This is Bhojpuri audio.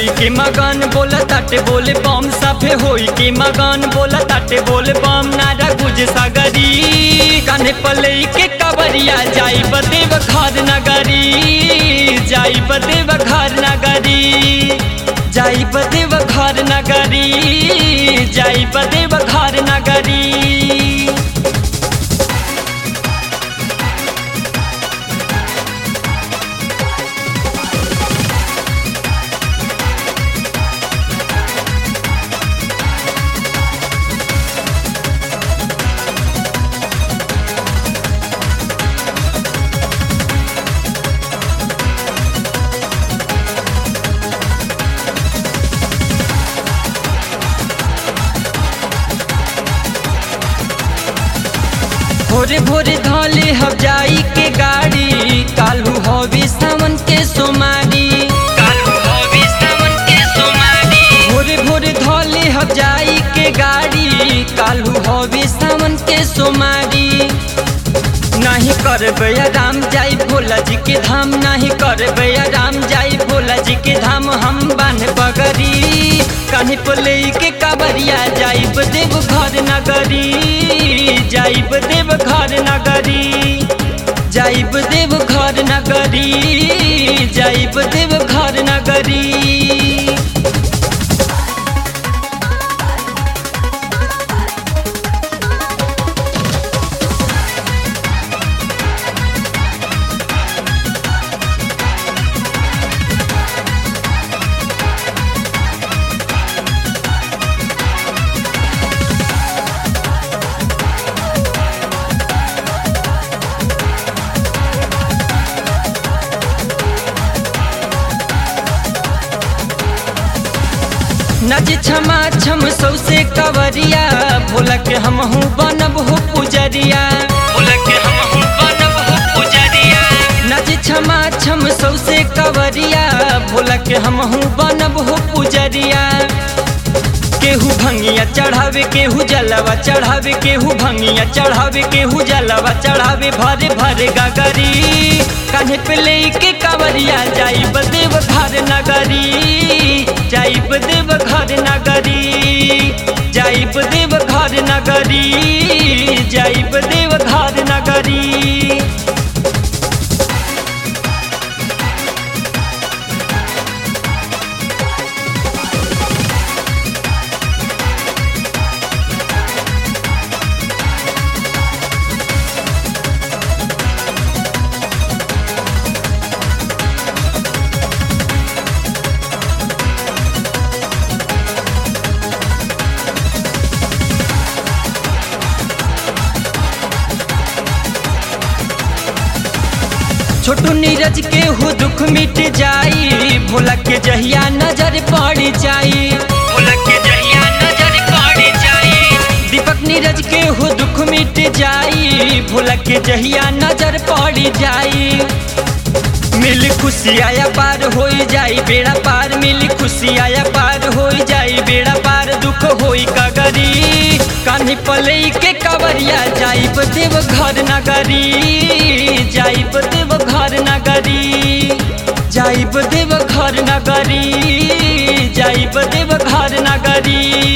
होई के मगन बोला ताटे बोले बम सभे होई के मगन बोला ताटे बोले बम नारा गुज सागरी कान्हे पले के कबरिया जाई बदेव घर नगरी जाई बदेव घर नगरी जाई बदेव घर नगरी जाई बदेव घर नगरी। भोरे भोरे धले हम जाई के गाड़ी कालू हवे सावन के सोमारी कालू हवे सावन के सोमारी भोरे भोरे धले हम जाई के गाड़ी कालू हवे सावन के सोमारी नहीं करबे आराम जाई भोला जी के धाम नहीं करबे आराम जाई भोला जी के धाम हम बान बगरी कान्हे पले के कावरिया जाई देव घर नगरी जाई देव घर नगरी जाई देव घर नगरी जाई देव घर नगरी। नज क्षमा छम सौसे कवरिया भोला के हमहू बनब हो पुजरिया भोला के हमहू बनब हो पुजरिया नज क्षमा छम सौसे कवरिया भोला के हमहू बनब हो पुजरिया केहू भंगिया चढ़ावे केहू जलवा चढ़ावे केहू भंगिया चढ़ावे केहू जलवा चढ़ावे भरे भरे गगरी कान्हे पे लेके कावरिया जाई देव घर नगरी जाई देव घर नगरी जाई देव घर नगरी जाई देव घर नगरी। छोटू नीरज के हो दुख मिट जाई भोला के जहिया नजर पड़ जाई भोला के जहिया नजर पड़ जाई दीपक नीरज के हो दुख मिट जाई भोला के जहिया नजर पड़ जाई मिल खुशी आया पार हो जाई बेड़ा पार मिल खुशी आया पार हो जाई बेड़ा पार दुख होई कगरी कान्हे पले के कवरिया जाई देव घर नगरी जाई देव घर नगरी जाई देव घर नगरी जाई देव घर नगरी।